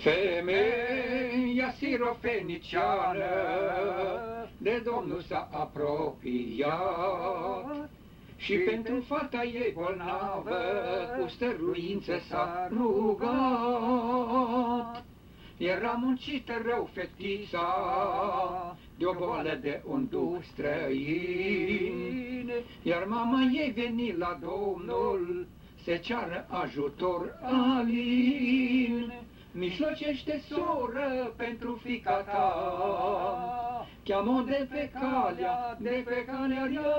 Femeia sirofeniciană de Domnul s-a apropiat și pentru fata ei bolnavă cu stăruință s-a rugat. Era muncită rău fetița de o boală de un duh străin, iar mama ei veni la Domnul se ceară ajutor alin. Mijlocește, soră, pentru fiica ta, cheamă-o de pe calea rea,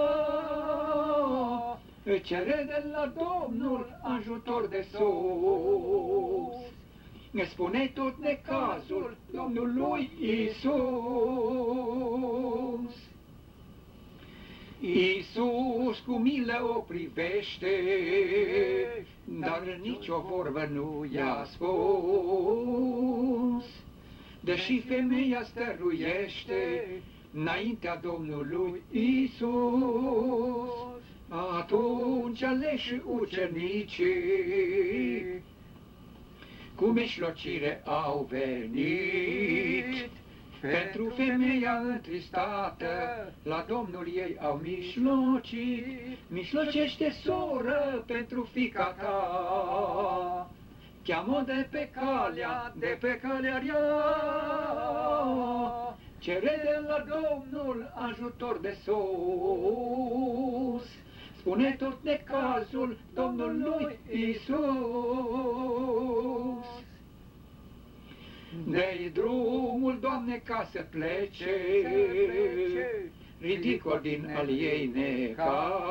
cere de la Domnul ajutor de sus. Ne spune tot necazul Domnului Iisus. Iisus cu milă o privește, dar nicio vorbă nu i-a spus. Deși femeia stăruiește înaintea Domnului Iisus, atunci aleși ucenicii cu mijlocire au venit. Pentru femeia întristată, la Domnul ei au mijlocit. Mijlocește, soră, pentru fiica ta, cheamă de pe calea rea, cere de la Domnul ajutor de sus. Spune tot necazul Domnului Iisus. Dă-i drumul, Doamne, ca să plece, ridic-o din al ei necaz,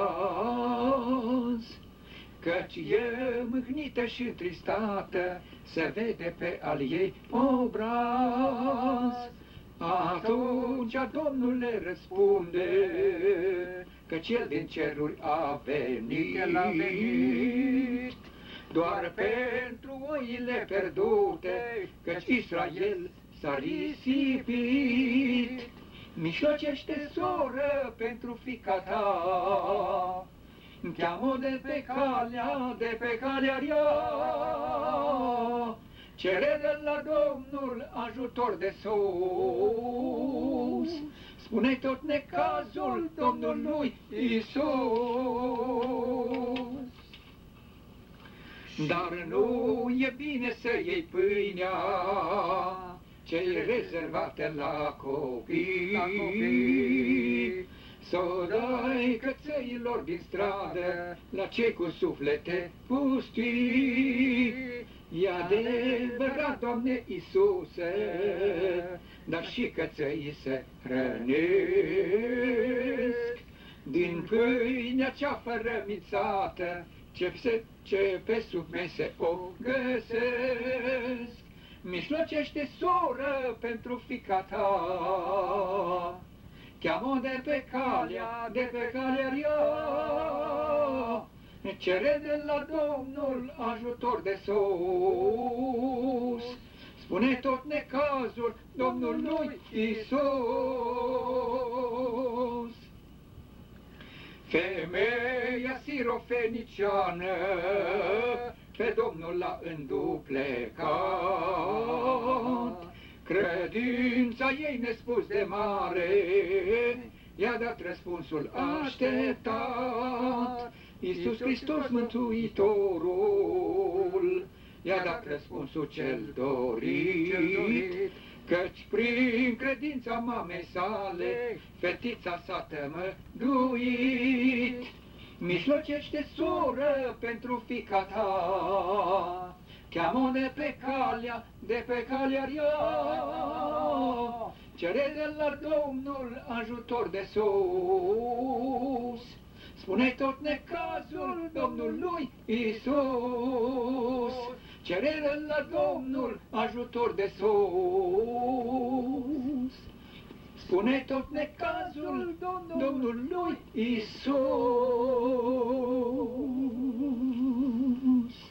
căci e mâhnită și întristată, se vede pe al ei obraz. Atunci Domnul le răspunde, căci El din ceruri a venit, doar pentru oile pierdute, căci Israel s-a risipit. Mijlocește, soră, pentru fiica ta, cheamă de pe calea rea, cere de la Domnul ajutor de sus. Spune tot necazul Domnului Iisus. Dar nu e bine să iei pâinea ce-i rezervată la copii, să o dai cățăilor din stradă, la cei cu suflete pustii. E adevărat, Doamne Iisuse, dar și cățăii se hrănesc din pâinea cea fărămițată, ce pe sub mese o găsesc. Mijlocește, soră, pentru fiica ta, cheamă de pe calea rea, cere de la Domnul ajutor de sus. Spune tot necazul Domnului Iisus. Femeia sirofeniciană pe Domnul l-a înduplecat, credința ei nespus de mare i-a dat răspunsul așteptat. Iisus Hristos Mântuitorul i-a dat răspunsul cel dorit, căci prin credința mamei sale fetița s-a tămăduit. Mijlocește, soră, pentru fiica ta, cheamă de pe calea rea, cere de la Domnul ajutor de sus. Spune tot necazul Domnului Iisus, cere de la Domnul ajutor de sus. Spune tot necazul Domnului Iisus.